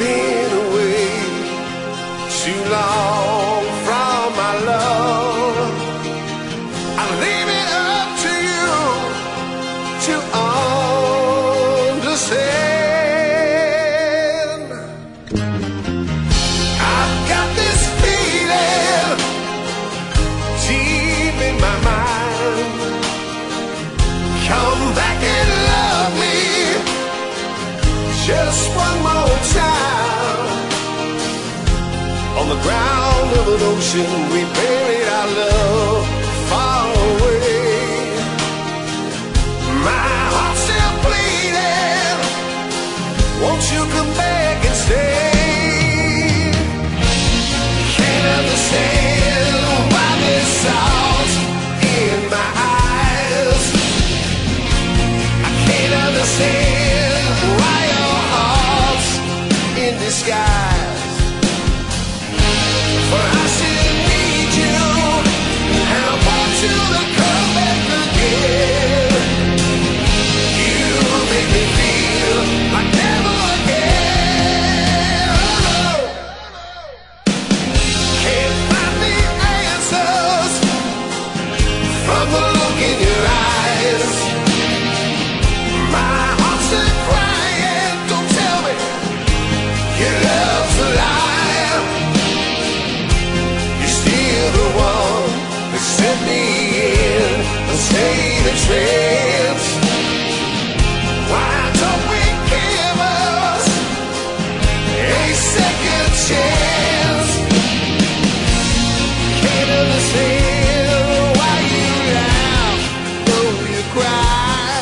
been away too long from my love. I leave it up to you to understand. I've got this feeling deep in my mind. Come back and love me just one more time. On the ground of an ocean, we buried our love far away. My heart's still bleeding. Won't you come back and stay? Can't understand why there's salt in my eyes. I can't understand why your heart's in disguise. For I still need you, and I want you to come back again. You make me feel like never again. Oh, can't find the answers from the look in your eyes. My heart's still crying. Don't tell me your love's a lie. You're still the one that sent me in a state of trance. Why don't we give us a second chance? Can't understand why you laugh though you cry.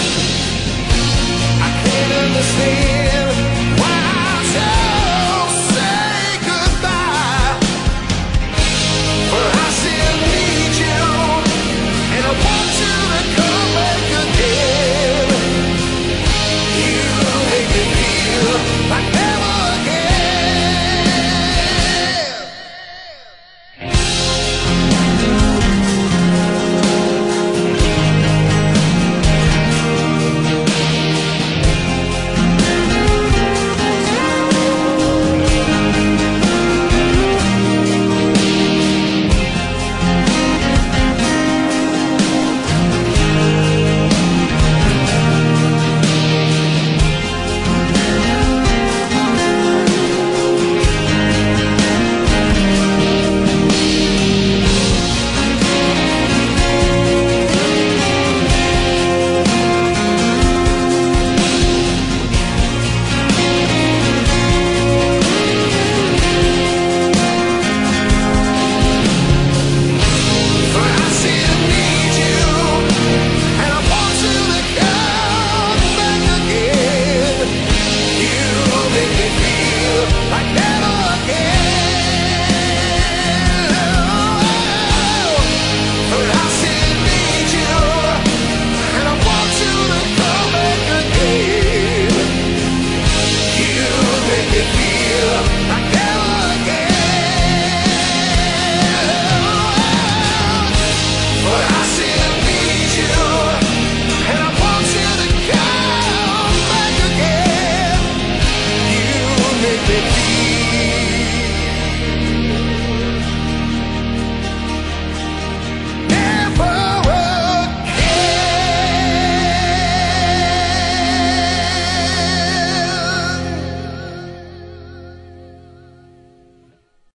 I can't understand why I don't say goodbye. For I still need you, and I want you to come back again. You make me feel like never again. For I still need you, and I want you to come back again. You make me feel like never again. For I still need you, and I want you to come back again. You make me feel like never again. But I still need you, and I want you to come back again. You make me